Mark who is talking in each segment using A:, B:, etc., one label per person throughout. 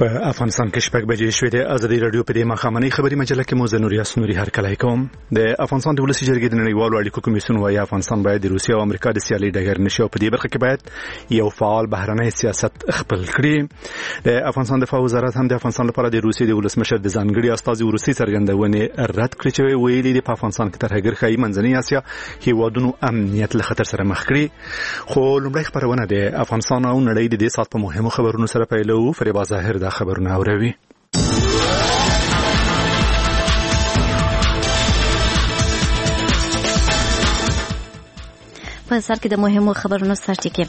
A: په افغانستان کې شپږ بجې شوې د ازادي رادیو په دې مخامنۍ خبري مجله کې مو زنوري اسنوري هرکلی کوم. د افغانستان د ولسی جرګې د نړیوالو اړیکو کمیسیون وايي افغانستان باید د روسیې او امریکا د سیالي ډګر نشي او په دې برخه کې باید یو فعال بهرنی سیاست خپل کړي. د افغانستان دفاع وزارت هم د افغانستان لپاره د روسیې د ولسمشر د ځانګړي استازي روسي څرګندونې رد کړې چې ویلي د افغانستان کې ترهګر خای منځنۍ اسیا هیوادونو امنیت له خطر سره مخ کړي. خو لومړی خبرونه د افغانستان او نړۍ د دې سات په مهمو خبرونو سره پیلو. فریبا ظاهر دا خبرونه اوروي.
B: په سر کې د مهمو خبرونو سرټکی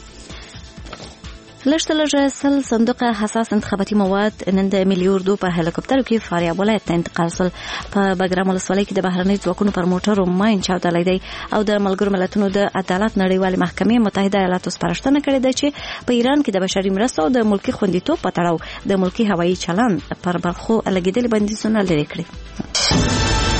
B: لږ سل صندوق حساس انتخاباتي مواد نن د ملي اردو په هلیکوپټر کې فاریاب ولایت ته انتقال شول. په بګرام ولسوالۍ کې د بهرنۍ ځواکونو پر موټرو ماین چاودلې دی او د ملګرو ملتونو د عدالت نړیوالې محکمې متحده ایالاتو سپارښتنه کړې ده چې په ایران کې د بشري مرستو د ملکی خوندیتوب په تړاو د ملکی هوایي چلن پر برخو لګیدلې بندیزونه لري کړي.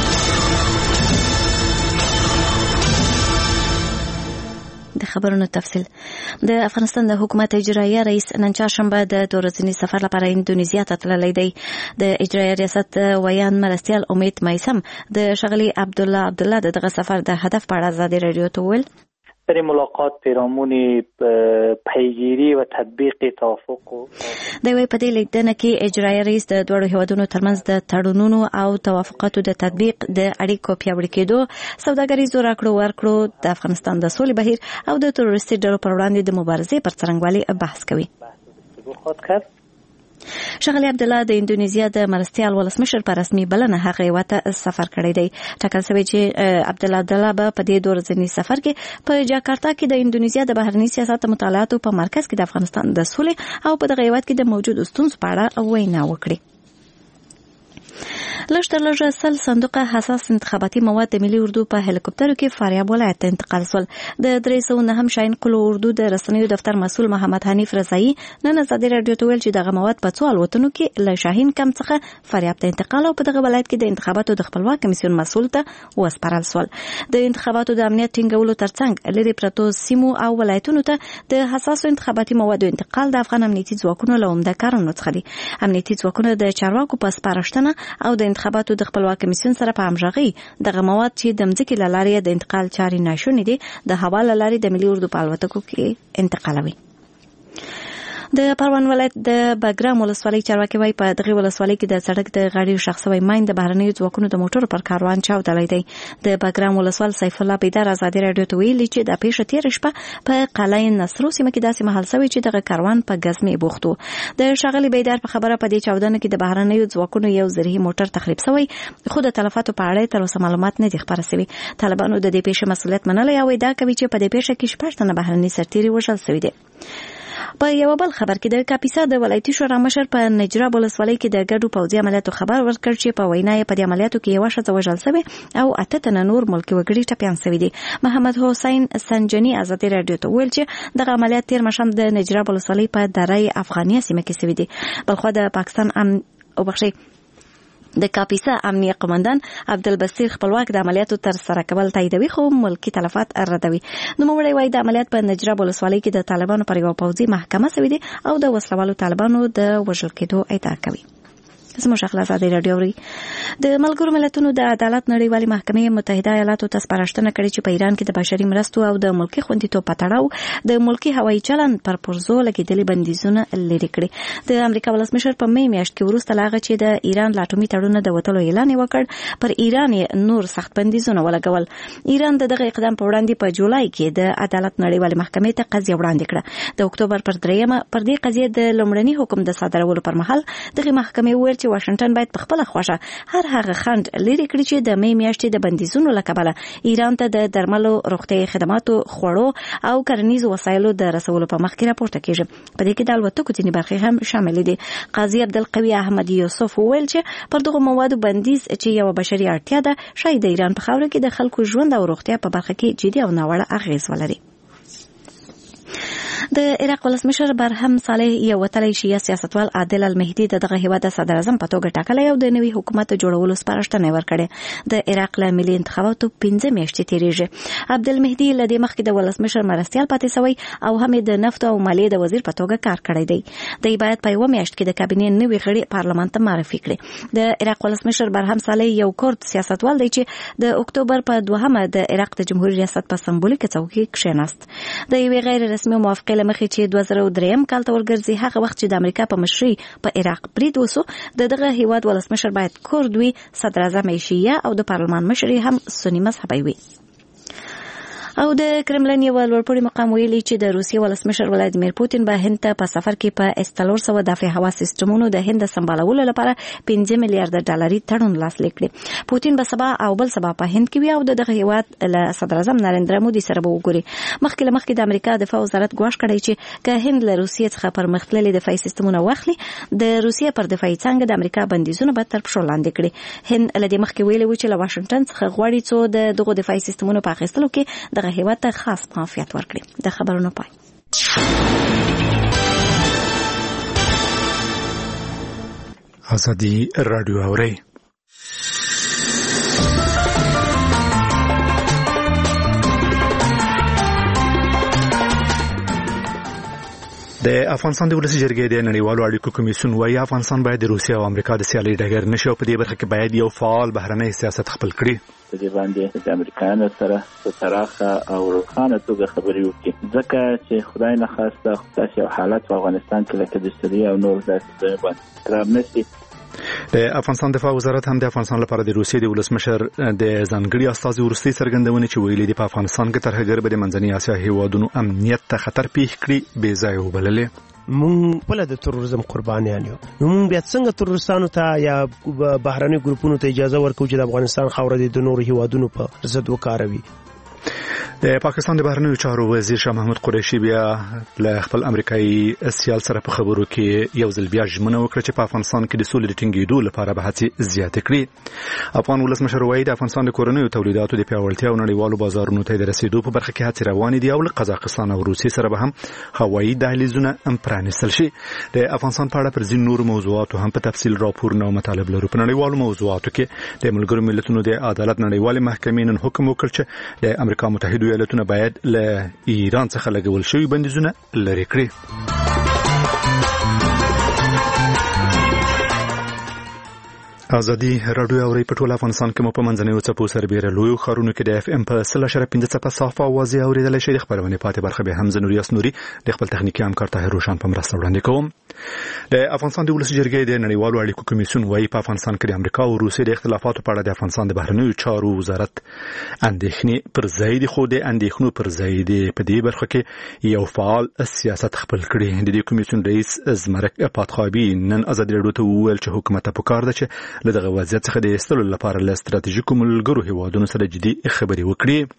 B: د خبرونو تفصیل. د افغانستان د حکومت اجرایي رئیس نن چهارشنبه د 2 ورځني سفر لپاره اندونیزیا ته تللی دی. د اجرایي ریاست ویان مرستیال امید مایسم د شغلی عبدالله دغه سفر د هدف په اړه ازادي رادیو ته ویل.
C: در ملاقات پیرامون پیگیری و تطبیق توافق
B: د وی په دې لیدنه کې اجرایي رئیس د دوه هیوادونو ترمنځ د تړونونو او توافقاتو د تطبیق د اړیکو پیاوړي کېدو، سوداګریزو راکړو ورکړو، د افغانستان د سولې بهیر او د تروریستي ډلو پر وړاندې د مبارزې پر څرنګوالي بحث کوي. شغلی عبدالله د اندونیزیا د مرستیال ولسمشر په رسمي بلنه هغه وته سفر کړی دی. ټاکل شوی چې عبدالله به په دې 2 ورځني سفر کې په جاکارتا کې د اندونیزیا د بهرنی سیاست مطالعاتو په مرکز کې د افغانستان د سولې او په دغه هیواد کې د موجود ستونزو په اړه وینا وکړي. لږ سل صندوق حساس انتخاباتي مواد د ملي اردو په هلیکوپټر کې فاریاب ولایت ته انتقال شول. د 309 شاهین قلو اردو د رسنیو دفتر مسؤل محمد حنیف رضایی نن ازادي رادیو ته ویل چې دغه مواد په څو الوتنو کې له شاهین کم څخه فاریاب ته انتقال او په دغه ولایت کې د انتخاباتو د خپلواک کمیسیون مسؤل ته وسپارل شول. د انتخاباتو د امنیت ټینګولو ترڅنګ لري پرتو سیمو او ولایتونو ته د حساسو انتخاباتي موادو انتقال د افغان امنیتي ځواکونو له عمده کارونو څخه دي. امنیتي ځواکونه د چارواکو په سپارښتنه او د انتخاباتو د خپلواک کمیسیون سره په همغږي دغه مواد چې د مځکې له لارې د انتقال چارې ناشونې دي د هوا له لارې د ملي اردو په الوتکو کې انتقالوي. د پروان ولایت د بګرام ولسوالۍ چارواکي وايي په دغه ولسوالۍ کې د سړک د غاړې شخصوي ماین د بهرنیو ځواکونو د موټرو پر کاروان چاودلې دی. د بګرام ولسوال سیف الله بیدار ازادي رادیو ته ویلي چې د پیښه تیر شپه په قلعه نصرو سیمه کې داسې محل شوی چې دغه کاروان په غزمې بوختو. د شغلی بیدار په خبره په دې چاودنه کې د بهرنیو ځواکونو یو زرهي موټر تخریب شوی، خو د تلفاتو په اړه تر اوسه معلومات نه دي خبره شوی. طالبانو د دې پیښې مسؤلیت منلی او ادعا کوي چې په دې پیښه کې 6 تنه بهرني سرتیري وژل شوي دي. په یو بل خبر کې د کاپیسا د ولایتي شورا مشر په نجراب ولسوالۍ کې د ګډو پوځي عملیاتو خبر ورکړ چې په وینا یې په دې عملیاتو کې یو ښځه وژل شوې او 8 تنه نور ملکي وګړي ټپیان شوي دي. محمد حسین سنجنی ازادي رادیو ته ویل چې دغه عملیات تیر مشام د نجراب ولسوالۍ په درای افغانیه سیمه کې شوي دي. بلخو د پاکستان د کاپیسا امنیه قومندان عبدالبصیر خپلواک د عملیاتو تر سره کول تاییدوي خو ملکی تلفات ردوي. نو موږ وایي د عملیات په نجراب ولسوالۍ کې د طالبانو پر یو پوځي محکمه شوې دي او د وسلوالو طالبانو د وژل کېدو ادعا کوي. زموږ شغله ازادي رادیو د ملګرو ملتونو د عدالت نړیوالې محکمې متحده ایالاتو ته سپارښتنه کړې چې په ایران کې د بشري مرستو او د ملکی خوندیتوب په تړاو د ملکی هوایي چلن پر پرزو لګیدلې بندیزونه لرې کړي. د امریکا ولسمشر په می میاشت کې وروسته لاغه چې د ایران لاټومي تړون د وټلو اعلان وکړ پر ایران نور سخت بندیزونه ولګول. ایران دغه اقدام په وړاندې په جولای کې د عدالت نړیوالې محکمې ته قضیه وړاندې کړه. د اکتوبر پر 3 پر دې قضیه د لومړني حکم د صادرولو پر مهال دغه محکمې وویل چې واشنگټن باید په خپل خوښه هر هغه خنډ لري کړي چې د می میاشتې د بندیزونو له کبله ایران ته د درملو، روغتیايي خدماتو، خوړو او کرنیزو وسایلو د رسولو په مخ کې راپورته کیږي. په دې کې د الوتکو ځینې برخې هم شامل دي. قاضي عبدالقوي احمد یوسف وویل چې پر دغه موادو بندیز چې یو بشري اړتیا ده شاید د ایران په خاوره کې د خلکو ژوند او روغتیا په برخه کې جدي او ناوړه اغیز ولري. د عراق ولسمشر برهم صالح یو وتلی شیعه سیاستوال عادل المهدي دغه هیواد صدر اعظم په توګه ټاکلی او د نوي حکومت جوړولو سپارښتنه ورکړې. د عراق له ملي انتخاباتو 15 میاشتې تیریږي. عبدالمهدي له دې مخکې د ولسمشر مرستیال پاتې شوی او هم د نفت او مالیې د وزیر په توګه کار کړی دی. د باید په یو میاشت کې د کابینې نوي غړي پارلمان ته معرفي کړي. د عراق ولسمشر برهم صالح یو کورد سیاستوال دی چې د اکتوبر په 2 د عراق د جمهوریت ریاست په سمبولیک څوکۍ کښېناست. د یوې غیر رسمي موافقې له مخې چې 2003 کال ته ورګرځي هغه وخت چې د امریکا په مشرۍ په عراق برید وسو دغه هیواد ولسمشر باید کورد وي، صدر اعظم شیعه او د پارلمان مشر هم سنی مذهبي وي. او د کرملین یو لوړپوړي مقام ویلي چې د روسیې ولسمشر ولادیمیر پوتین به هند ته په سفر کې په S-400 دافع هوا سیستمونو د هند سمبالولو لپاره 15 میلیارډ ډالري تړون لاسلیک کړي. پوتین به سبا او بل سبا په هند کې وي او دغه هیواد له صدر اعظم نریندرا مودي سره به وګوري. مخکې د امریکا دفاع وزارت ګواښ کړی چې که هند له روسیې څخه پرمختللي دفاعي سیستمونه واخلي د روسیې پر دفاعي څانګه د امریکا بندیزونه به تر پښو لاندې کړي. هند له دې مخکې ویلي و چې له واشنگټن څخه غواړي څو دغه دفاعي سیستمونو په اخیستلو کې دغه هیواد ته خاص معافیت ورکړي. د خبرونو پای.
A: ازادي رادیو اوري. د افغانستان د ولسي جرګې د نړیوالو اړیکو کمیسیون وايي افغانستان باید د روسیې او امریکا د سیالۍ ډګر نشي او په دې برخه کې باید یو فعال بهرنی سیاست خپل کړي.
D: په دې باندې د امریکایانو سره په پراخه او روښانه توګه خبرې وکړي، ځکه چې خدای نه خواسته داسې یو حالت په افغانستان کې لکه د سوریې او نور داسې ځای باندې تکرار نشي.
A: د افغانستان دفاع وزارت هم د افغانستان لپاره د روسیې د ولسمشر د ځانګړي استازي وروستي څرګندونې چې ویلي دي په افغانستان کې ترهګر به د منځنۍ اسیا هیوادونو امنیت ته خطر پیښ کړي بې ځایه وبللې.
E: مونږ په د تروریزم قربانیان یو. مونږ بیا څنګه تروریستانو ته یا بهرني ګروپونو ته اجازه ورکوو چې د افغانستان خاوره د نورو هیوادونو په ضد وکاروي؟
A: د پاکستان د بهرنیو چارو وزیر شاه محمود قریشي بیا له خپل امریکایي سیال سره په خبرو کې یو ځل بیا ژمنه وکړه چې په افغانستان کې د سولې د ټینګېدو لپاره به هڅې زیاتې کړي. افغان ولسمشر وایي د افغانستان د کورنیو تولیداتو د پیاوړتیا او نړیوالو بازارونو ته د رسیدو په برخه کې هڅې روانې دي او له قزاقستان او روسیې سره به هم هوایي دهلیزونه پرانیستل شي. د افغانستان په اړه پر ځینو نورو موضوعاتو هم په تفصیل راپورونه او مطالب لرو. په نړیوالو موضوعاتو کې د ملګرو ملتونو د عدالت نړیوالې محکمې نن حکم وکړ چې د امریکا متحده ایالاتونه باید له ایران څخه لګول شوی بندیزونه لرې کړي. ازادي رادیو اوري په ټول افغانستان کې مو په منځنیو څپو سربېره لویو ښارونو کې د FM په 0.5 صافه اوازې اورېدلی شئ. د خپرونې پاتې برخه به هم زه نوریاس نوري د خپل تخنیکي همکار طاهر روشن په مرسته وړاندې کوم. د افغانستان د ولسي جرګې د نړیوالو اړیکو کمیسیون وايي په افغانستان کې د امریکا او روسیې د اختلافاتو په اړه د افغانستان د بهرنیو چارو وزارت اندېښنې پر ځای دي، خو د اندېښنو پر ځای دي په دې برخه کې یو فعال سیاست خپل کړي. د دې کمیسیون رئیس زمرک پاتخابي نن ازادي رادیو ته وویل چې حکومت ته پکار ده چې له دغه وضعیت څخه د ایستلو لپاره له ستراتیژیکو ملګرو هیوادونو سره جدي خبرې وکړي.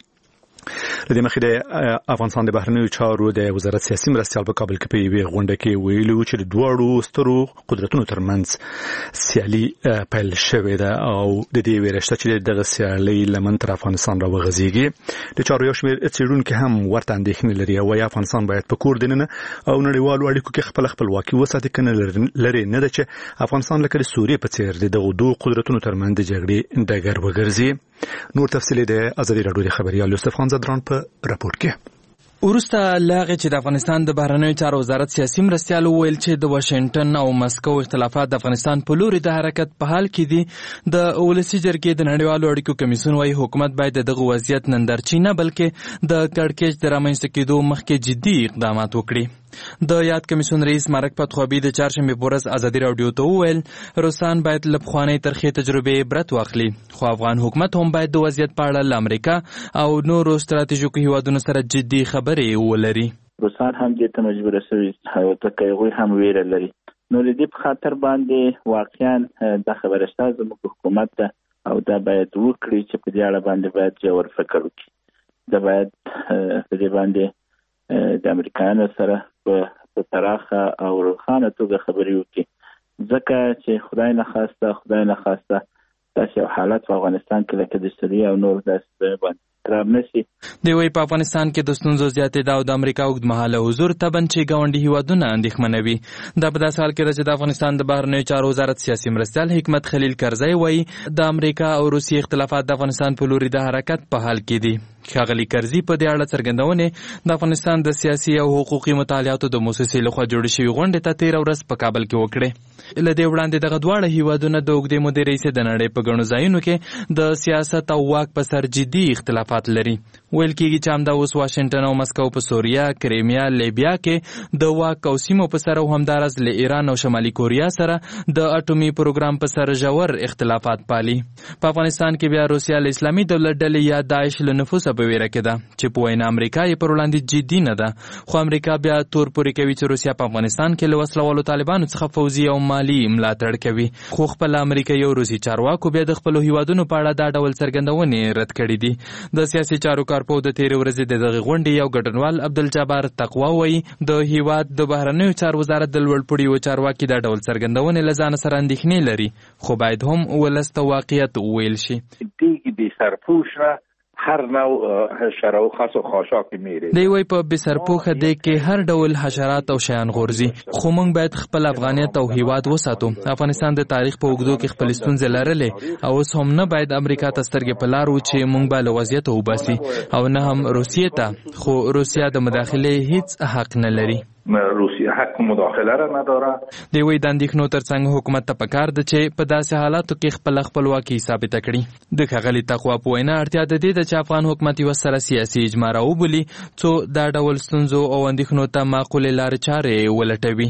A: لدې مخې د افغانستان د بهرنیو چارو د وزارت سیاسي مرستیال په کابل کې په یوې غونډه کې ویلي چې د دوه سترو قدرتونو ترمنځ سیالي پیل شوې ده او د دې ویره شته چې دغه سیالي لمن تر افغانستان راوغځيږي. د چارو یو شمېر څېړونکي هم ورته اندېښنې لري او وايي افغانستان باید په کور دننه او نړیوالو اړیکو کې خپل خپلواکي وساتي، کنه لري نه ده چې افغانستان لکه د سوریې په څېر دغه دوه قدرتونو ترمنځ د جګړې ډګر وګرځي. نور تفصیل د ازادي رادیو د خبريال یوسف خان زدران په راپورټ کې.
F: ورسته لاغه چې د افغانستان د بهرنیو چارو وزارت سیاسي مرستیال ویل چې د واشنگټن او مسکو اختلافات د افغانستان په لوري د حرکت په حال کې دي. د ولسي جرګې د نړیوالو اړیکو کمیسیون وايي حکومت باید دغه وضعیت نندارچی نه بلکې د کړکېچ د رامنځته کېدو مخکې جدي اقدامات وکړي. د یاد کمیسیون رئیس مارک پاتخابي د چهارشنبه په ورځ ازادي رادیو ته وویل روسان باید له پخوانۍ ترخې تجربې عبرت واخلي، خو افغان حکومت هم باید د وضعیت په اړه له امریکا او نورو ستراتیژیکو هیوادونو سره جدي خبرې ولري.
D: روسان هم دې ته مجبور شوي او ځکه هغوی هم ویره لري. نو د دې په خاطر باندې واقعا دا خبره شته زموږ حکومت ته او دا باید وکړي چې په دې اړه باندې باید ژور فکر وکړي. دا باید په دې باندې د امریکایانو سره په پراخه او روښانه توګه خبرې وکړي، ځکه چې خدای نه خواسته داسې یو حالت په افغانستان کې لکه د سوریې او نور داسې ځای باندې خراب نشي.
F: دی وی په افغانستان کې د ستونزو زیاتېدا او د امریکا اوږدمهاله حضور تبن چې ګاونډي هیوادونه اندېښمنوي. دا په داسې حال کې ده چې د افغانستان د بهرنیو چارو وزارت سیاسي مرستیال حکمت خلیل کرزی وایي د امریکا او روسیې اختلافات د افغانستان په لوري د حرکت په حال کې دي. ښاغلي کرزي په دې اړه څرګندونې د افغانستان د سیاسي او حقوقي مطالعاتو د موسسې لخوا جوړې شوې غونډې ته تېره ورځ په کابل کې وکړې. له دې وړاندې دغه دواړه هیوادونه د اوږدې مودې راهیسې د نړۍ په ګڼو ځایونو کې د سیاست او واک په سر جدي اختلافات لري. ویل کېږي چې همدا اوس واشنګټن او مسکو په سوریه، کریمیا، لیبیا کې د واک او سیمو په سر او همداراز له ایران او شمالي کوریا سره د اټومي پروګرام په سر ژور اختلافات پالي. په افغانستان کې بیا روسیه له اسلامي دولت ډلې یا داعش له نفوذه په ویره کې ده چې په وینا امریکا یې پر وړاندې جدي نه ده، خو امریکا بیا تور پورې کوي چې روسیه په افغانستان کې له وسلوالو طالبانو څخه فوزي او مالي ملاتړ کوي. خو خپل امریکایي او روسي چارواکو بیا د خپلو هیوادونو په اړه دا ډول څرګندونې رد کړي دي. د سیاسي چارو کارپو د تېرې ورځې د دغې غونډې یو ګډونوال عبدالجبار تقوا وایي د هیواد د بهرنیو چارو وزارت د لوړپوړي یو چارواکي دا ډول څرګندونې له ځانه سره اندېښنې لري، خو باید هم ولس ته واقعیت وویل شي.
G: دیگه بی سرپوش را هر نوع حشره و خس و خاشاک میره.
F: دی وای په بسرپوخه دی کې هر ډول حشرات او شیان غورځي، خو موږ باید خپل افغانیت او هیواد وساتو. افغانستان د تاریخ په اوږدو کې خپل ستونزې لرلې او اوس هم نه باید امریکا ته سترګې په لار و چې موږ به له وضعیته وباسي او نه هم روسیې ته، خو روسیه د مداخلې هیڅ حق نه لري.
G: روسیه حق مداخله را نداره.
F: دی وی د اندېښنو ترڅنګ حکومت ته پکار ده چې په داسې حالاتو کې خپل خپلواکي ثابته کړي. د ښاغلي تقوا په وینا اړتیا د دې ده چې افغان حکومت یوه سره سیاسي اجماع راوبولي څو دا ډول ستونزو او اندېښنو ته معقولې لارې چارې ولټوي.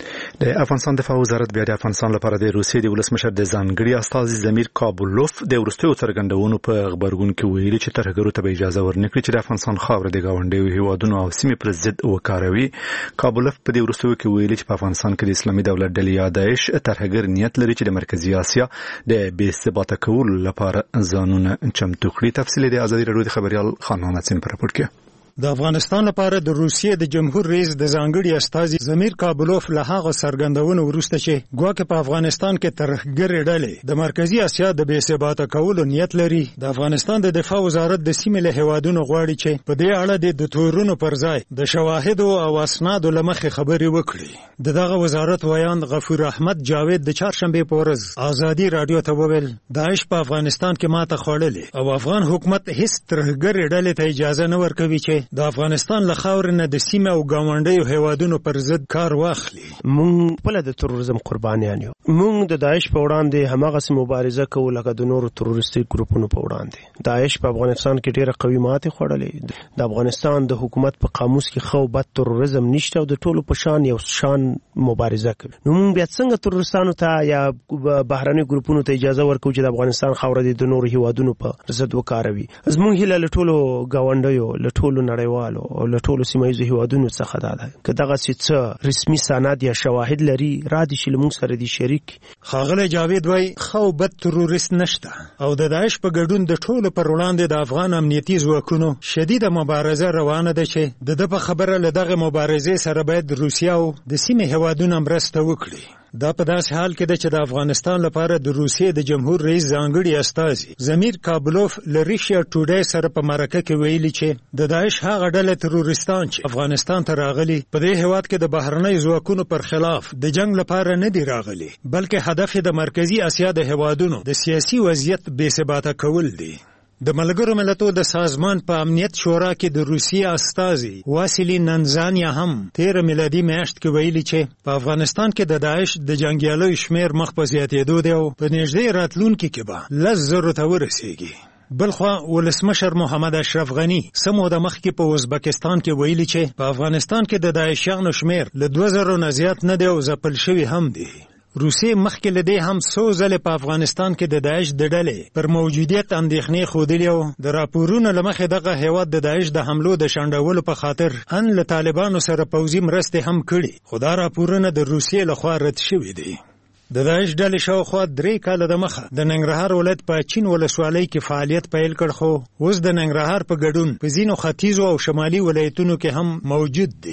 A: د افغانستان دفاع وزارت بیا د افغانستان لپاره د روسیې د ولسمشر د ځانګړي استازي زمیر کابولوف د وروستیو څرګندونو په خبرګون کې ویلي چې ترهګرو ته به اجازه ورنکړي چې د افغانستان خاوره د ګاونډیو هیوادونو او سیمې پر ضد وکاروي. کابولوف په دې وروستیو کې ویلي چې په افغانستان کې د اسلامي دولت ډلې یا داعش ترهګر نیت لري چې د مرکزی اسیا د بې ثباته کولو لپاره ځانونه چمتو کړي. تفصیل د ازادي راډیو د خبريال خانان حسین پر راپور کې.
H: د افغانستان لپاره د روسیې د جمهور رئیس د ځانګړي استازي زمیر کابولوف له هغه څرګندونو وروسته چې ګواکې په افغانستان کې ترهګرې ډلې د مرکزی اسیا د بې ثباته کولو نیت لري، د افغانستان د دفاع وزارت د سیمې له هیوادونو غواړي چې په دې اړه د تورونو پر ځای د شواهدو او اسنادو له مخې خبرې وکړي. دغه وزارت ویان غفور احمد جاوید د چهارشنبه په ورځ ازادي رادیو ته وویل داعش په افغانستان کې ماته خوړلې او افغان حکومت هیڅ ترهګرې ډلې ته اجازه نه ورکوي چې د افغانستان له خاورې نه د سیمه او ګاونډیو هیوادونو پر ضد کار واخلي.
E: مونږ خپل د تروریزم قربانیان یو. مونږ د داعش په وړاندې هماغه مبارزه کوو لکه د نورو تروریستي ګروپونو په وړاندې. داعش په افغانستان کې ډېره قوي ماتې خوړلې. د افغانستان د حکومت په قاموس کې خو بد تروریزم نشته او د ټولو په شان یو شان مبارزه کوي. نو مونږ بیا څنګه تروریستانو ته یا بهرني ګروپونو ته اجازه ورکوو چې د افغانستان خاوره د نورو هیوادونو په ضد وکاروي؟ زموږ هیله له ټولو ګاونډیو له ټولو نړیوالو او له ټولو سیمایي هیوادونو څخه ده که دغه څه رسمي سند یا شواهد لري را دي چې موږ سره دي شریک.
H: خاغله جاوید وای خو بد تروریست نشته او د داعش په ګډون د ټولو پر وړاندې د افغان امنیتي ځواکونو شدیده مبارزه روانه ده چې د په خبره له دغه مبارزې سره باید روسیه او د سیمې هیوادونو مرسته وکړي. دا په داسې حال کې ده چې د افغانستان لپاره د روسیې د جمهور رئیس ځانګړي استازي زمیر کابولوف له ریشیا ټوډی سره په مرکه کې ویلي چې د داعش هغه ډله تروریستان چې افغانستان ته راغلي په دې هیواد کې د بهرنۍ ځواکونو پر خلاف د جنگ لپاره نه دي راغلي، بلکې هدف د مرکزی اسیا د هیوادونو د سیاسي وضعیت بې ثباته کول دي. د ملګرو ملتونو د سازمان په امنیت شورا کې د روسیې استازي واسیلی ننزانیا هم 13 میلادي میاشت کې ویلي چې په افغانستان کې د داعش د جنگیالیو شمیر مخ په زیاتېدو دی او په نږدې راتلونکي کې به 10,000 ته ورسیږي. بلخوا ولسمشر محمد اشرف غنی سمو د مخکې په ازبکستان کې ویلي چې په افغانستان کې د داعشیانو شمیر له 2000 نه زیات نه دی او ځپل شوي هم دي. روسیې مخکې له دې هم څو ځلې په افغانستان کې د داعش د ډلې پر موجودیت اندېښنې ښودلې او د راپورونو له مخې دغه هیواد د داعش د حملو د شنډولو په خاطر ان له طالبانو سره پوځي مرستې هم کړي، خو دا راپورونه د روسیې لخوا رد شوي دي. د داعش ډلې شاوخوا 3 کاله د مخه د ننګرهار ولایت په چین ولسوالۍ کې فعالیت پیل کړ، خو اوس د ننګرهار په ګډون په ځینو ختیځو او شمالي ولایتونو کې هم موجود دي.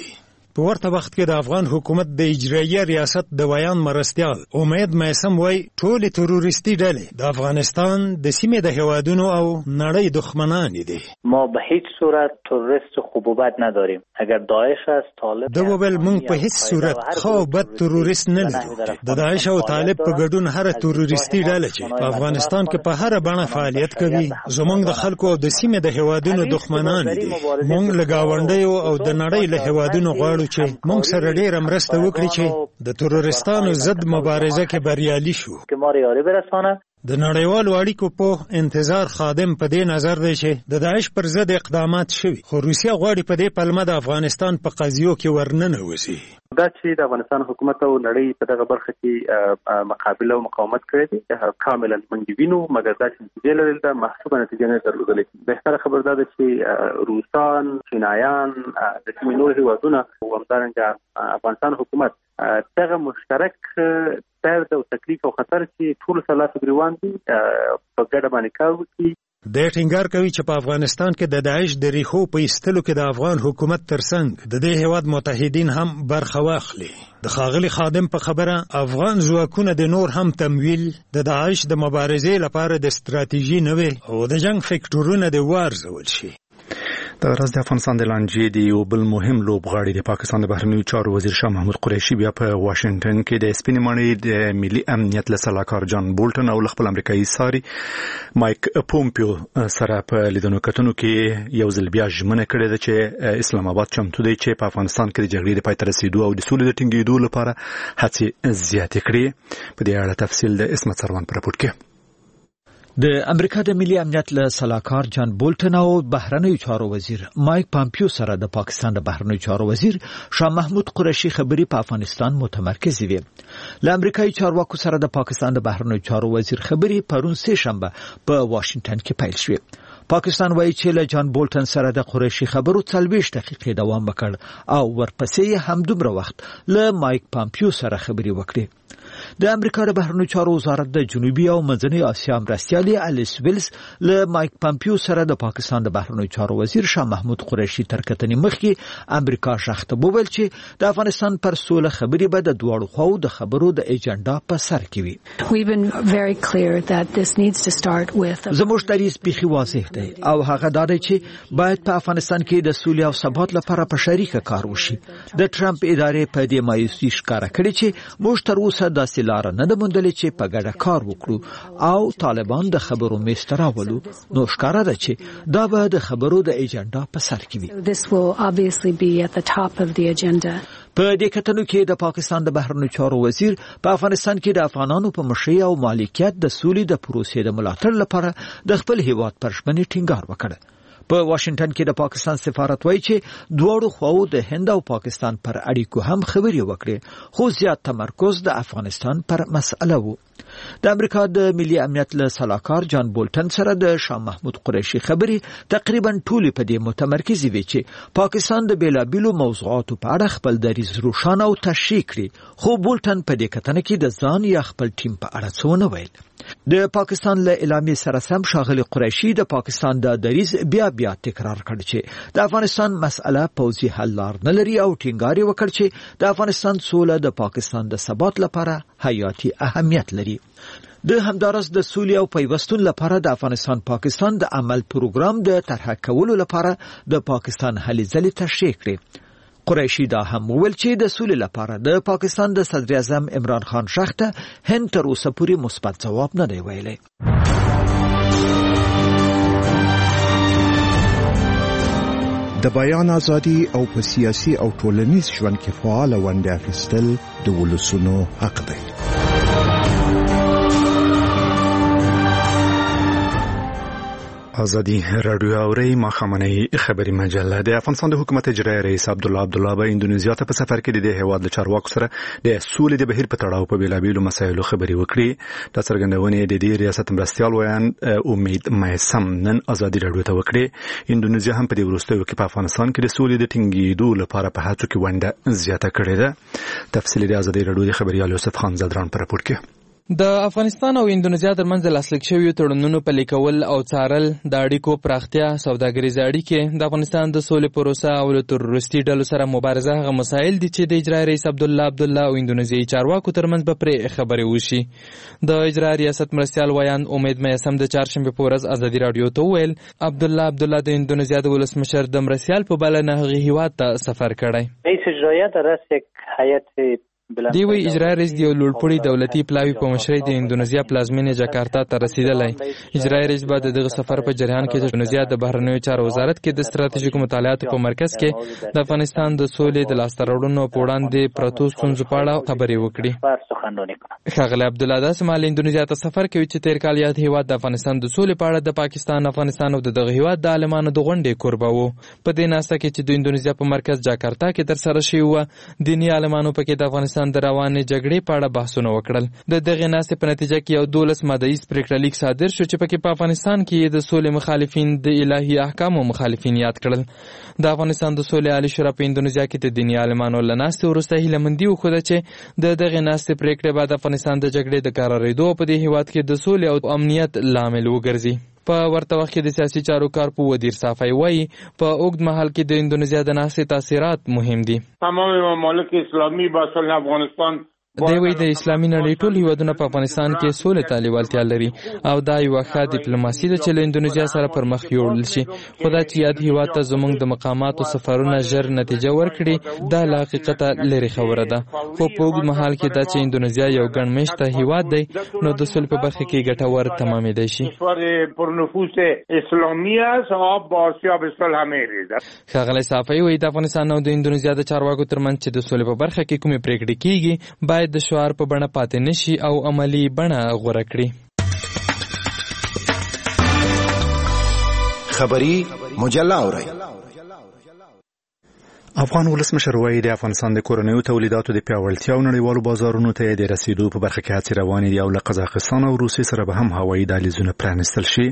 H: په ورته وخت کې د افغان حکومت د اجرایي ریاست د ویان مرستیال امید میسم وای ټول تروریستي ډلې د افغانستان د سیمې د هیوادونو او نړۍ دښمنان دي.
C: ما به هیڅ صورت تروریست خوب و بد نداریم. اگر داعش است طالب
H: د وبل مونږ په هیڅ صورت خو بد تروریست نه لرو. د داعش او طالب په ګډون هر تروریستي ډله چې په افغانستان کې په هر بڼه فعالیت کوي زمونږ د خلکو او د سیمې د هیوادونو دښمنان دي. مونږ له ګاونډیو او د نړۍ له هیوادونو غواړو چې مونږ سره ډېره مرسته وکړي چې د تروریستانو ضد مبارزه کې بریالي شو. د نړیوالو اړیکو په انتظار خادم په دې نظر دی چې د داعش پر ضد اقدامات شوي خو روسیه غواړي په دې پلمه د افغانستان په قضیو کې ورننوځي.
I: دا چې د افغانستان حکومت او نړۍ په دغه برخه کې مقابله او مقاومت کړی دی کاملا منځ وینو مګر دا چې نتیجه لري دا محسوبه نتیجه نه درلودلې. بهتره خبر ده چې روسان چینایان د کومې نور هیوادونه او همدارنګه افغانستان حکومت دغه مشترک درد او تکلیف او خطر چې ټول سره لاس ګریوان دي په ګډه باندې کار وکړي.
H: د ټینګار کوي چې په افغانستان کې د داعش د ریښو په ایستلو کې د افغان حکومت ترڅنګ د دې هیواد متحدین هم برخه واخلي. د ښاغلي خادم په خبره افغان ځواکونه د نور هم تمویل د داعش د مبارزې لپاره د ستراتیژي نوې او د جنگ فکټورونه د وارزول شي.
A: د راز د افغانستان د لانجې دی یو بل مهم لوبغاړی د پاکستان د بهرنیو چارو وزیر شاه محمود قریشي بیا په واشنگټن کې د سپینې ماڼۍ د ملي امنیت له سلاکار جان بولټن او خپل امریکایي ساري مایک پومپیو سره په لیدنو کتنو کې یو ځل بیا ژمنه کړې ده چې اسلام آباد چمتو دی چې په افغانستان کې د جګړې د پای ته رسیدو او د سولې د ټینګېدو لپاره هڅې زیاتې کړي. په دې اړه تفصیل د اسمت سروان په راپور کې.
J: د امریکا د ملي امنیت له سلاکار جان بولټن او بهرنیو چارو وزیر مایک پامپیو سره د پاکستان د بهرنیو چارو وزیر شاه محمود قریشي خبري په افغانستان متمرکز وي. له امریکایي چارواکو سره د پاکستان د بهرنیو چارو وزیر خبري پرون سه شنبه په واشنگټن کې پیل شوه. پاکستان وایي چې له جان بولټن سره د قریشي خبرو 40 دقیقې دوام وکړ او ورپسې هم دومره وخت له مایک پامپیو سره خبري وکړي. د امریکا د بهرنیو چارو وزارت د جنوبي او منځنۍ اسیا مرستیالي الیس ویلز له مایک پامپیو سره د پاکستان د بهرنیو چارو وزیر شاه محمود قریشي تر کتنې مخکې امریکا شخته بوول چې د افغانستان پر سوله خبري به د دوړو خو د خبرو د ایجنډا په سر کې وي. زموږ دریځ بيخي واضح دی او هغه دا دی چې باید په افغانستان کې د سولې او ثبات لپاره په شریکه کار وشي. د ټرمپ ادارې په دې مایوسي ښکارا کړې چې موږ تر اوسه د لار نه د مندلې چې په ګډه کار وکړو او طالبان د خبرو میز راولو نو ښکارا ده چې دا به د خبرو د ایجنډا په سر کې وي. په دې کتنو کې د پاکستان د بهرنیو چارو وزیر په افغانستان کې د افغانانو په مشرۍ او مالکیت د سولې د پروسې د ملاتړ لپاره د خپل هیواد پر ژمنې ټینګار وکړ. په واشنگټن کې د پاکستان سفارت وایي چې دوړو خواو د هند او پاکستان پر اړیکو هم خبرې وکړي خو زیات تمرکز د افغانستان پر مسأله وو. د امریکا د ملي امنیت له سلاکار جان بولټن سره د شاه محمود قریشي خبرې تقریبا ټول په دې متمرکز وي چې پاکستان د بیلابیلو موضوعاتو په اړه خپل دریځ روښانه او تشریح کړي خو بولټن په دې کتنه کې د ځان یا خپل ټیم په اړه څه ونه ویل. د پاکستان له اعلامیې سره سم ښاغلي قریشي د پاکستان د دریځ بیا تکرار کړ چې د افغانستان مسأله پوځي حل لار نه لري او ټینګار وکړ چې د افغانستان سوله د پاکستان د ثبات لپاره حیاتي اهمیت لري. د همدارس د سولې او پیوستون لپاره د افغانستان پاکستان د عمل پروګرام د طرح کولو لپاره د پاکستان هلې ځلې تشریح کړې. قریشي دا هم وویل چې د سولې لپاره د پاکستان د صدر اعظم عمران خان شخته هند تر اوسه پورې مثبت ځواب نه دی ویلی.
K: د بیان ازادي او په سیاسي او ټولنیز ژوند کې فعال ونډه اخیستل د ولسونو حق دی.
A: ازادي رادیو اوري مخامنۍ خبري مجله د افغانستان د حکومت اجرایي رئیس عبدالله به اندونیزیا ته په سفر کې د هیواد له چارواکو سره د سولې د بهیر په تړاو په بیلابیلو مسایلو خبري وکړي. د څرګندونې د دې ریاست مرستیال ویان امید میسم نن ازادي رادیو ته وکړي. اندونیزیا هم په دې وروستیو کې په افغانستان کې د سولې د ټینګېدو لپاره په هڅو کې ونډه زیاته کړې ده. تفصیل د ازادي رادیو د خبريال یوسف خان زدران پر راپور کې.
F: د افغانستان او اندونیزیا ترمنځ د لاسلیک شویو تړونونو پلي کول او څارل د اړیکو پراختیا، سوداګریزې اړیکې، د افغانستان د سولې پروسه او له تروریستي ډلو سره مبارزه هغه مسایل دي چې د اجرایي رئیس عبدالله او اندونیزیایي چارواکو ترمنځ به پرې خبرې وشي. د اجرایي ریاست مرستیال ویان امید میسم د چهارشنبې په ورځ ازادي راډیو ته وویل عبدالله د اندونیزیا د ولسمشر د مرستیال په بلنه هغې هیواد ته سفر کړی.
C: رئیس اجرایه در رأس یک هیئت
F: دی وی اجرایي رئیس د یو لوړپوړي دولتي پلاوي په مشرۍ د اندونیزیا پلازمینې جاکارتا ته رسیدلی. اجرایي رئیس به د دغه سفر په جریان کې د اندونیزیا د بهرنیو چارو وزارت کې د ستراتیژیکو مطالعاتو په مرکز کې د افغانستان د سولې د لاسته راوړنو په وړاندې پرتو ستونزو په اړه خبرې وکړي. ښاغلی عبدالله داسې مهال اندونیزیا ته سفر کوي چې تېر کال یاد هیواد د افغانستان د سولې په اړه د پاکستان، افغانستان او دغه هیواد د عالمانو د غونډې کوربه و. په دې ناسته کې چې د اندونیزیا په مرکز جاکارتا کې ترسره شوې وه، دیني عالمانو پکې د افغانستان د روانې جګړې په اړه بحثونه وکړل. د دغې ناستې په نتیجه کې یو 12 مادهیز پرېکړه لیک صادر شو چې پکې په افغانستان کې د سولې مخالفین د الهي احکامو مخالفین یاد کړل. د افغانستان د سولې عالي شورا په اندونیزیا کې د دیني عالمانو له ناستې وروسته هیلهمندي وښوده چې د دغې ناستې پرېکړې به د افغانستان د جګړې د کرارېدو په دې هیواد کې د سولې او امنیت لامل وګرځي. په ورته وخت کې د سیاسي چارو کارپو ودیر صافی وایي په اوږد مهال کې د اندونیزیا د ناستې تاثیرات مهم دي.
L: تمام ممالک اسلامي با صلح افغانستان
F: دی وی د اسلامي نړۍ ټول هیوادونه په افغانستان کې سولې ته لیوالتیا لري او دا یوه ښه ډیپلوماسي ده چې له اندونیزیا سره پر مخ یوړل شي. خو دا چې یاد هیواد ته زموږ د مقاماتو سفرونه ژر نتیجه ورکړي دا له حقیقته لرې خبره ده. خو په اوږد مهال کې دا چې اندونیزیا یو ګڼ مېشته هیواد دی نو د سولې په برخه کې ګټور تمامېدی شي. ښاغلی صافی وایي د افغانستان او د اندونیزیا د چارواکو ترمنځ چې د سولې په برخه کې کومې پرېکړې کیږي باید د شعار په بڼه پاتې نشي او عملی بڼه غوره کړي.
K: خبری مجله اورئ.
A: افغان ولسمشر وایي د افغانستان د کورنیو تولیداتو د پیاوړتیا او نړیوالو بازارونو ته د رسیدو په برخه کې هڅې روانې دي او له قزاقستان او روسیې سره به هم هوایي دهلیزونه پرانیستل شي.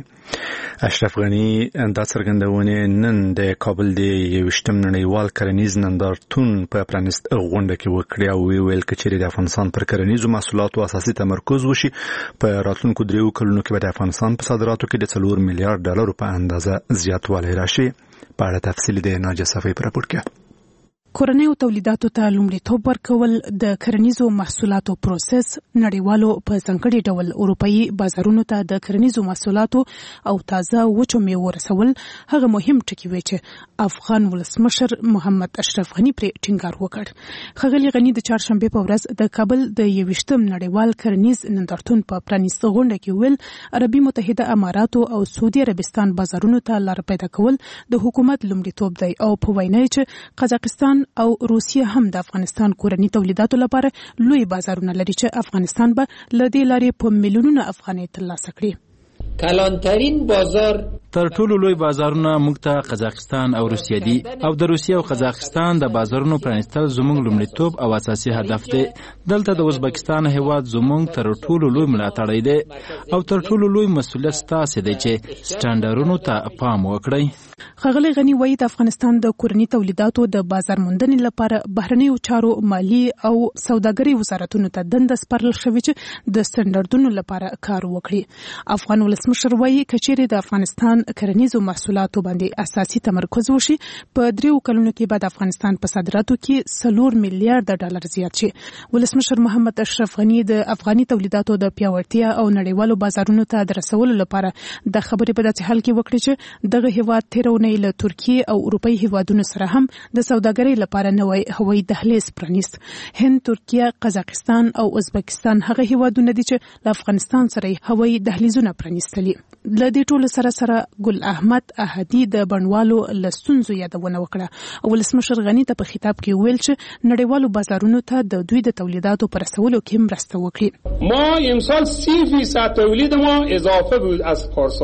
A: اشرف غنی دا څرګندونې نن د کابل د 21م نړیوال کرنیز نندارتون په پرانیست غونډه کې وکړې او ویل کچېرې د افغانستان پر کرنیزو محصولاتو اساسي تمرکز وشي په راتلونکو 3 کلونو کې به د افغانستان په صادراتو کې د $4 میلیارډ په اندازه زیاتوالی راشي. په اړه تفصیل د ناجیه صفی په راپور کې.
M: کورنیو تولیداتو ته لومړیتوب ورکول، د کرنیزو محصولاتو پروسس، نړیوالو په ځانګړي ډول اروپایي بازارونو ته د کرنیزو محصولاتو او تازه وچو میوو رسول هغه مهم ټکي وي چې افغان ولسمشر محمد اشرف غنی پرې ټینګار وکړ. ښاغلي غنی د چهارشنبې په ورځ د کابل د 21م نړیوال کرنیز نندارتون په پرانیسته غونډه کې ویل عربي متحده اماراتو او سعودي عربستان بازارونو ته لار پیدا کول د حکومت لومړیتوب دی او په وینا چې قزاقستان او روسیه هم د افغانستان کورنی تولیداتو لپاره لوی بازارونه لري چې افغانستان به له دې لارې په میلیونونو افغانۍ ترلاسه کړي.
N: کلانترین بازار
O: تر ټولو لوی بازارونه موږ ته قزاقستان او روسیه دي او د روسیه او قزاقستان د بازارونو پرانیستل زموږ لومړیتوب او اساسي هدف دی. دلته د ازبکستان هیواد زموږ تر ټولو لوی ملاتړی دی او تر ټولو لوی مسؤلیت ستاسو دی چې سټانډرونو ته پام وکړئ.
M: ښاغلی غنی وایي د افغانستان د کورنی تولیداتو د بازار موندنې لپاره بهرنیو چارو، مالی او سوداګرۍ وزارتونو ته دنده سپارل شوې چې د سټانډردونو لپاره کار وکړي. افغان ولسمشر وایي کچېرې د افغانستان کرنیزو محصولاتو باندې اساسي تمرکز وشي په 3 کلونو کې به د افغانستان په صادراتو کې $4 میلیارډ زیات شي. ولسمشر محمد اشرف غنی د افغاني تولیداتو د پیاوړتیا او نړیوالو بازارونو ته د رسولو لپاره د خبرې په داسې حال کې وکړي چې دغه هیواد تیرونی له ترکیې او اروپایي هیوادونو سره هم د سوداګرۍ لپاره نوی هوایي دهلیز پرانیست. هند، ترکیه، قزاقستان او ازبکستان هغه هیوادونه دي چې له افغانستان سره هوایي دهلیزونه پرانیستلي. له دې ټولو سره ګل احمد احدي د بڼوالو له ستونزو یادونه وکړه او ولسمشر غنی ته په خطاب کې ویل چې نړیوالو بازارونو ته د دوی د تولیداتو پر رسولو کې مرسته وکړي.
L: ما امسال 30% تولید ما اضافه بود از پارسال.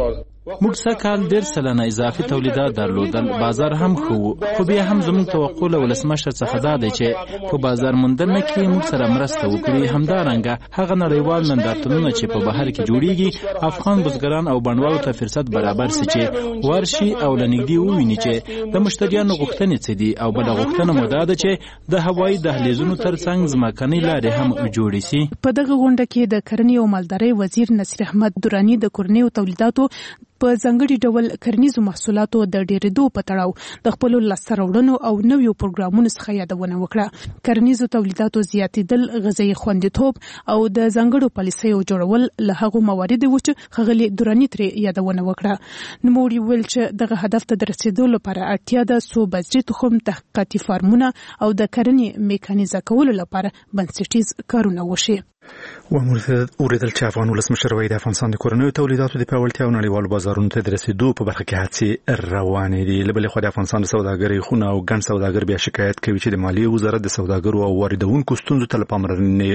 O: موږ سږکال 10 سلنه اضافي تولیدات درلودل، بازار هم ښه و، خو بیا هم زموږ توقع له ولسمشر څخه دا دی چې په بازار موندنه کې موږ سره مرسته وکړي. همدارنګه هغه نړیوال نندارتونونه چې په بهر کې جوړیږي افغان بزګران او بڼوالو ته فرصت برابر سي چې ورشي او لنګدي وویني چې د مشتریانو غوښتنې څه دي، او بل غوښتنه مو دا ده چې د هوایي دهلیزونو ترڅنګ ځمکنۍ لارې هم جوړې سي.
M: په دغه غونډه کې د کرنې او مالدارۍ وزیر نصیر احمد درانی د کورنیو تولیداتو په ځانګړي ډول کرنیزو محصولاتو د ډېرېدو په تړاو د خپلو لاسته راوړنو او نویو پروګرامونو څخه یادونه وکړه. کرنیزو تولیداتو زیاتېدل، غذایي خوندیتوب او د ځانګړو پالیسیو جوړول له هغو مواردو وو چې ښاغلي دراني ترې یادونه وکړه. نوموړي ویل چې دغه هدف ته د رسېدو لپاره اړتیا ده څو بذري تخم، تحقیقاتي فارمونه او د کرنې میکانیزه کولو لپاره بنسټیز کارونه وشي.
A: اوریدل چې افغان ولسمشر وایي د افغانستان د کورنیو تولیداتو د پیاوړتیا او نړیوالو بازارونو ته د رسیدو په برخه کې هڅې روانې دي. له بلې خوا د افغانستان د سوداګرۍ خونه او ګڼ سوداګر بیا شکایت کوي چې د مالیې وزارت د سوداګرو او واردونکو ستونزو ته له پاملرنې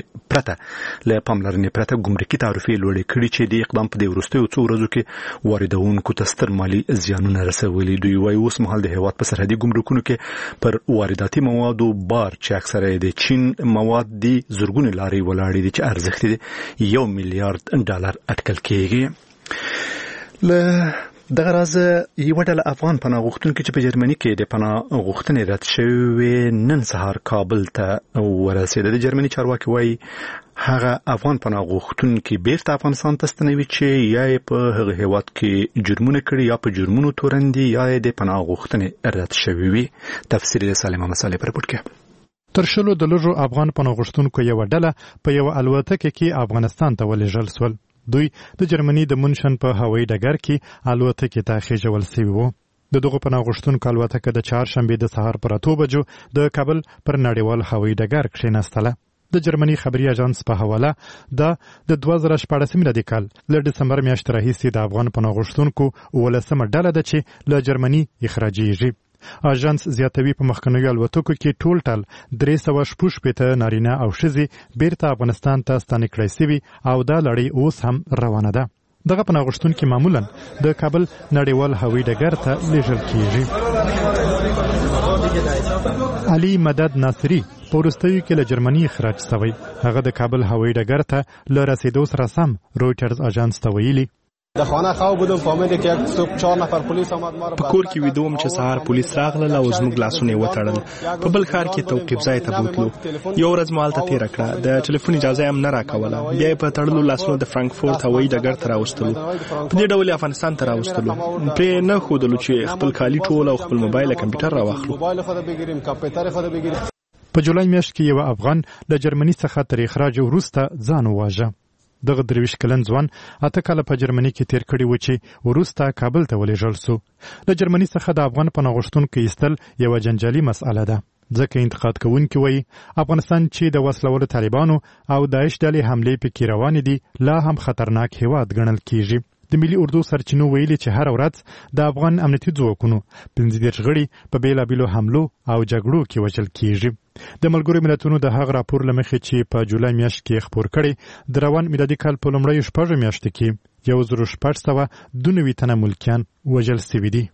A: پرته ګمرکي تعرفې لوړې کړي چې د اقدام په دې وروستیو څو ورځو کې واردونکو ته ستر مالي زیانونه رسولي. دوی وایي اوس مهال د هیواد په سرحدي ګمرکونو کې پر وارداتي موادو بار چې اکثره د چین مواد دي زرګونه لارې ولاړې دي چې ارزښت یې $1 میلیارډ اټکل کېږي. له دغه راز یو ډله افغان پناه غوښتونکي چې په جرمني کې د پناه غوښتنې رد شوې نن سهار کابل ته ورسېدل. د جرمني چارواکي وایي هغه افغان پناه غوښتونکي بیرته افغانستان ته ستنوي چې یا په هغه هیواد کې جرمونه کړي یا په جرمونو تورندي یا د پناه غوښتنې رد شوې وي. تفسیر سالم مسالې پر پټ کې
P: تر شلو د لږو افغان پناه غوښتونکو یو ډله په یو الوتکه کې افغانستان ته ولېږل شول. دوی د جرمني د مونشن په هوایي ډګر کې الوتکې ته خېژول شوي وو. د دغو پناه غوښتونکو الوتکه د چهارشنبې د سهار پر 8 بجو د کابل پر نړیوال هوایي ډګر کښېناستله. د جرمني خبري اژانس په حواله د 2014 میلادي کال له دسمبر میاشتې راهیسې د افغان پناه غوښتونکو 18مه ډله ده چې له جرمني اخراجېږي. اژانس زیاتوي په مخکنیو الوتکو کې ټول 316 نارینه او ښځې بیرته افغانستان ته ستانه کړای شوي او دا لړۍ اوس هم روانه ده. دغه پناه غوښتونکي معمولا د کابل نړیوال هوایي ډګر ته لیږل کیږي. علي مدد ناصری په وروستیو کې له جرمني اخراج شوی. هغه د کابل هوایي ډګر ته له رسیدو سره سم رویټرز اژانس ته ویلي
Q: در خانه خواب بودم فهمیده که یک صبح 4 نفر پلیس آمد ما را
R: په کور کې ویدوم چې سهار پولیس راغلل او زموږ لاسونه وتړل. په بل ښار کې توقیف ځای ته بوتلو. یو ورځ مو هلته تېره کړه. د ټلیفون اجازه هم نه راکوله. بیا یې په تړلو لاسونو د فرانکفورت هوایي ډګر ته راوستلو. په دې ډول افغانستان ته راوستلو. پرې نه ښودلو چې خپل کالي ټول او خپل موبایل کمپیوټر راواخلو.
P: په جولای میاشت کې یو افغان له جرمني څخه تر اخراج وروسته ځان وواژه. دغه 23 کلن ځوان 8 کاله په جرمني کې تیر کړی و چې وروسته کابل ته ولېږل شو. له جرمني څخه د افغان پناه غوښتونکو ایستل یو جنجالي مسأله ده، ځکه انتقاد کوونکي وایي افغانستان چې د وسلوالو طالبانو او داعش ډلې حملې پکې روانې دي لا هم خطرناک هیواد ګڼل کیږي. د ملي اردو سرچینو ویلي چې هر ورځ د افغان امنیتي ځواکونو 15 غړي په بیلابیلو حملو او جګړو کې وژل کیږي. د ملګرو ملتونو د هغه راپور لمخې چې په جولای میاشت کې خبر کړي د روان میلادي کال په لومړیو 6 میاشتو کې 1692 تنه ملکیان وژل شوي دي.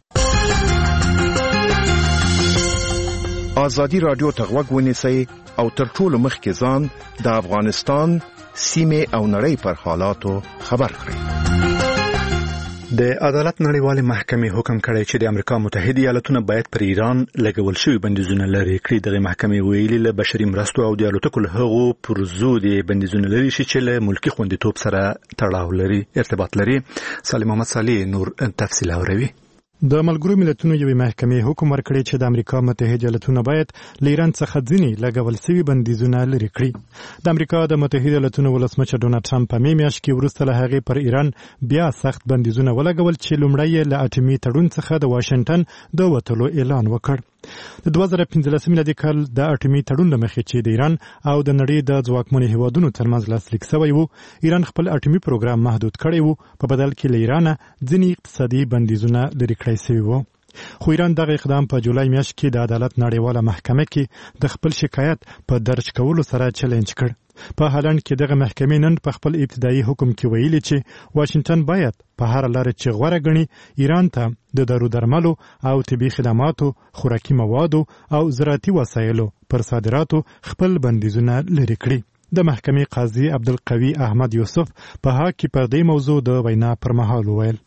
K: ازادي رادیو ته غوږ ونیسئ او تر ټولو مخکې ځان د افغانستان سیمه او نړۍ پر حالاتو خبر کړئ.
A: د عدالت نړیوالې محکمې حکم کړی چې د امریکا متحده ایالاتونه باید پر ایران لګول شوي بندیزونه لرې کړي. دغه محکمې ویلي له بشري مرستو او د الوتکو له هغو پرزو د بندیزونه لري چې له ملکي خوندیتوب سره تړاو لري ارتباط لري. سالم محمد صالح نور تفصیل اوروي.
P: د ملګرو ملتونو یوې محکمې حکم ورکړی چې د امریکا متحده ایالاتونه باید له ایران څخه ځینې لګول شوي بندیزونه لرې کړي. د امریکا د متحده ایالاتونو ولسمشر ډونالډ ټرمپ په میاشت کې وروسته له هغې پر ایران بیا سخت بندیزونه ولګول چې لومړی یې له اټومي تړون څخه د واشنګټن د وتلو اعلان وکړ. د 2015 میلادي کال د اټومي تړون له مخې چې د ایران او د نړۍ د ځواکمنو هیوادونو ترمنځ لاسلیک شوی و، ایران خپل اټومي پروګرام محدود کړی و، په بدل کې له ایران ځینې اقتصادي بندیزونه لرې کړی شوي و. خو ایران دغه اقدام په جولای میاشت کې د عدالت نړیواله محکمه کې د خپل شکایت په درج کولو سره چیلنج کړ. په هالند کې دغه محکمې نن په خپل ابتدایي حکم کې ویلي چې واشنگټن باید په هر لاره چې غوره ګڼي ایران ته د دارو درملو او طبي خدماتو، خوراکي موادو او زراعتي وسایلو پر صادراتو خپل بندیزونه لرې کړي. د محکمې قاضي عبدالقوي احمد یوسف په هغه کې پر دې موضوع د وینا پر مهال وویل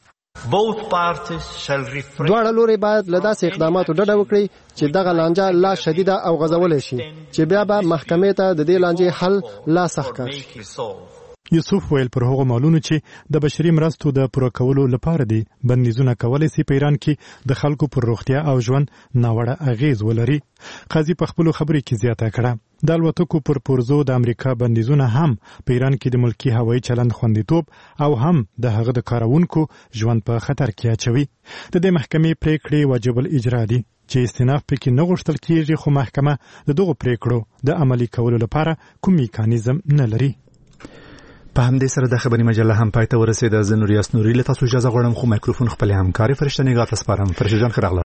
Q: دواړه لوري باید له داسې اقداماتو ډډه وکړي چې دغه لانجه لا شدیده او غځولې شي چې بیا به محکمې ته د دې لانجې حل لا سخت کړي.
P: یوسف ویل پر هغو مالونو چې د بشري مرستو د پوره کولو لپاره دي بندیزونه کولی سي په ایران کې د خلکو پر روغتیا او ژوند ناوړه اغیز ولري. قاضي په خپلو خبرې کې زیاته کړه د الوتکو پر پرزو د امریکا بندیزونه هم په ایران کې د ملکی هوایي چلند خوندیتوب او هم د هغه د کارونکو ژوند په خطر کې اچوي. د دې محکمې پریکړې واجب الاجرا دي چې استئناف پکې نه غوښتل کیږي، خو محکمه د دغو پریکړو د عملي کولو لپاره کوم میکانیزم نه لري.
A: په همدې سره د خبري مجله هم پای ته ورسېده. زه نوریاس نوري له تاسو اجازه غواړم، خو مایکروفون خپل همکاري فرشته نگاه ته سپارم. فرشته جان خراغله.